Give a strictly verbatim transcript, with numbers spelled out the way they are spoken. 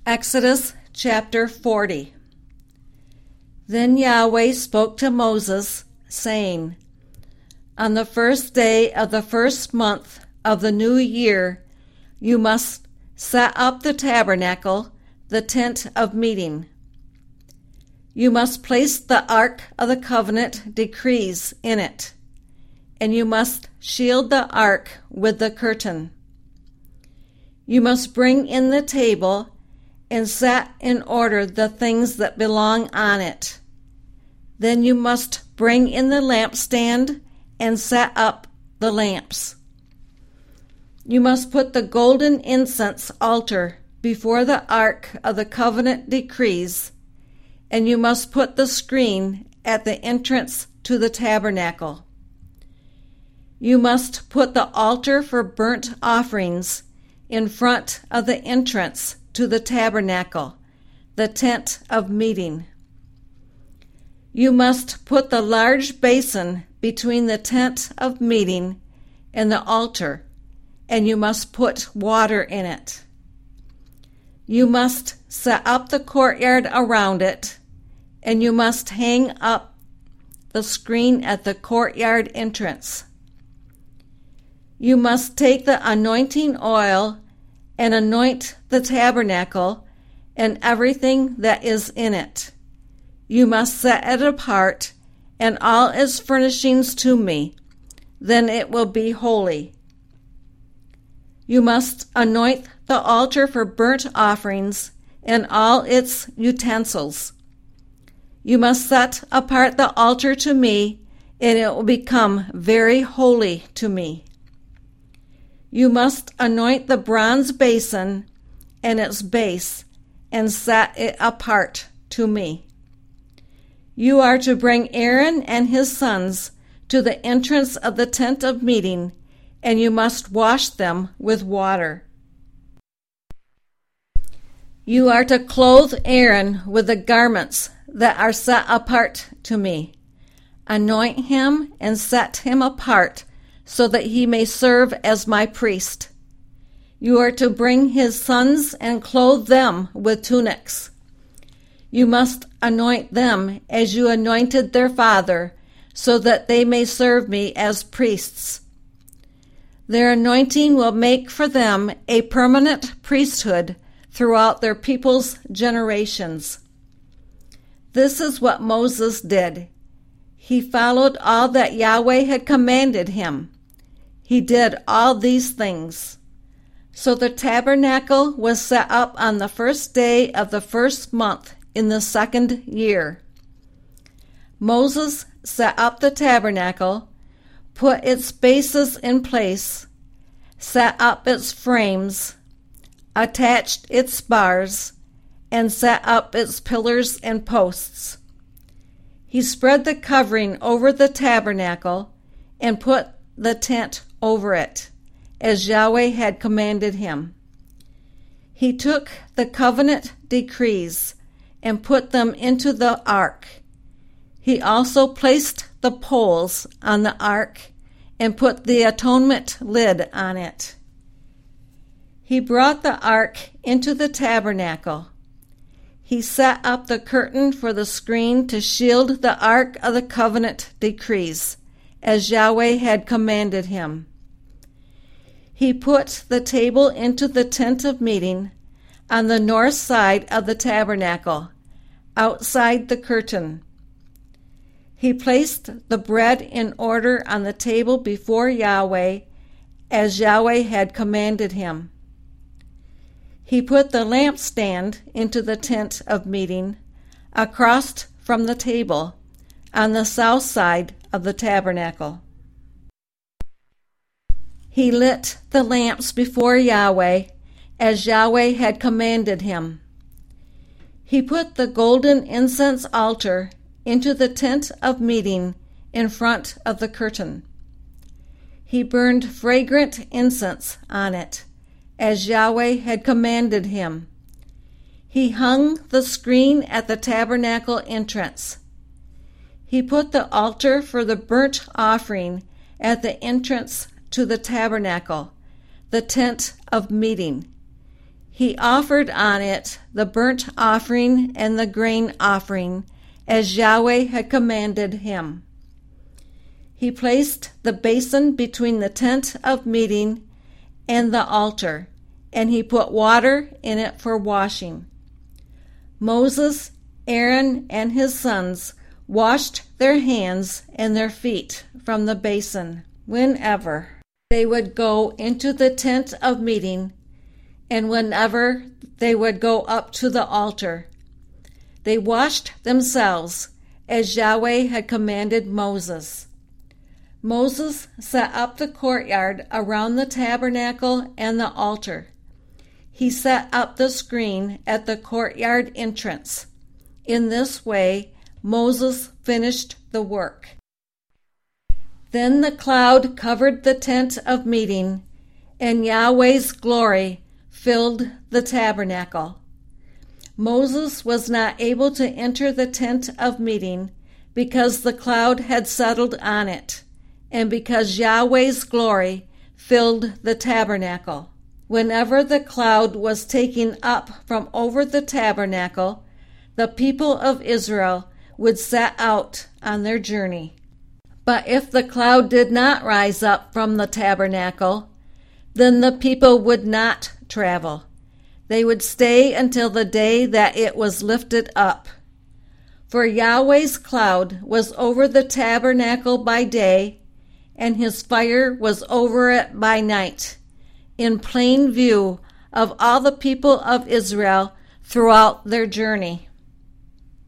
Exodus chapter forty. Then Yahweh spoke to Moses, saying, On the first day of the first month of the new year, you must set up the tabernacle, the tent of meeting. You must place the ark of the covenant decrees in it, and you must shield the ark with the curtain. You must bring in the table and set in order the things that belong on it. Then you must bring in the lampstand and set up the lamps. You must put the golden incense altar before the ark of the covenant decrees, and you must put the screen at the entrance to the tabernacle. You must put the altar for burnt offerings in front of the entrance to the tabernacle, the tent of meeting. You must put the large basin between the tent of meeting and the altar, and you must put water in it. You must set up the courtyard around it, and you must hang up the screen at the courtyard entrance. You must take the anointing oil and anoint the tabernacle and everything that is in it. You must set it apart and all its furnishings to me, then it will be holy. You must anoint the altar for burnt offerings and all its utensils. You must set apart the altar to me, and it will become very holy to me. You must anoint the bronze basin and its base and set it apart to me. You are to bring Aaron and his sons to the entrance of the tent of meeting, and you must wash them with water. You are to clothe Aaron with the garments that are set apart to me. Anoint him and set him apart so that he may serve as my priest. You are to bring his sons and clothe them with tunics. You must anoint them as you anointed their father, so that they may serve me as priests. Their anointing will make for them a permanent priesthood throughout their people's generations. This is what Moses did. He followed all that Yahweh had commanded him. He did all these things. So the tabernacle was set up on the first day of the first month in the second year. Moses set up the tabernacle, put its bases in place, set up its frames, attached its bars, and set up its pillars and posts. He spread the covering over the tabernacle and put the tent over it, as Yahweh had commanded him. He took the covenant decrees and put them into the ark. He also placed the poles on the ark and put the atonement lid on it. He brought the ark into the tabernacle. He set up the curtain for the screen to shield the ark of the covenant decrees, as Yahweh had commanded him. He put the table into the tent of meeting on the north side of the tabernacle, outside the curtain. He placed the bread in order on the table before Yahweh, as Yahweh had commanded him. He put the lampstand into the tent of meeting, across from the table, on the south side of the tabernacle. He lit the lamps before Yahweh, as Yahweh had commanded him. He put the golden incense altar into the tent of meeting in front of the curtain. He burned fragrant incense on it, as Yahweh had commanded him. He hung the screen at the tabernacle entrance. He put the altar for the burnt offering at the entrance to the tabernacle, the tent of meeting. He offered on it the burnt offering and the grain offering, as Yahweh had commanded him. He placed the basin between the tent of meeting and the altar, and he put water in it for washing. Moses, Aaron, and his sons washed their hands and their feet from the basin whenever they would go into the tent of meeting, and whenever they would go up to the altar. They washed themselves as Yahweh had commanded Moses. Moses set up the courtyard around the tabernacle and the altar. He set up the screen at the courtyard entrance. In this way, Moses finished the work. Then the cloud covered the tent of meeting, and Yahweh's glory filled the tabernacle. Moses was not able to enter the tent of meeting because the cloud had settled on it, and because Yahweh's glory filled the tabernacle. Whenever the cloud was taken up from over the tabernacle, the people of Israel would set out on their journey. But if the cloud did not rise up from the tabernacle, then the people would not travel. They would stay until the day that it was lifted up. For Yahweh's cloud was over the tabernacle by day, and his fire was over it by night, in plain view of all the people of Israel throughout their journey.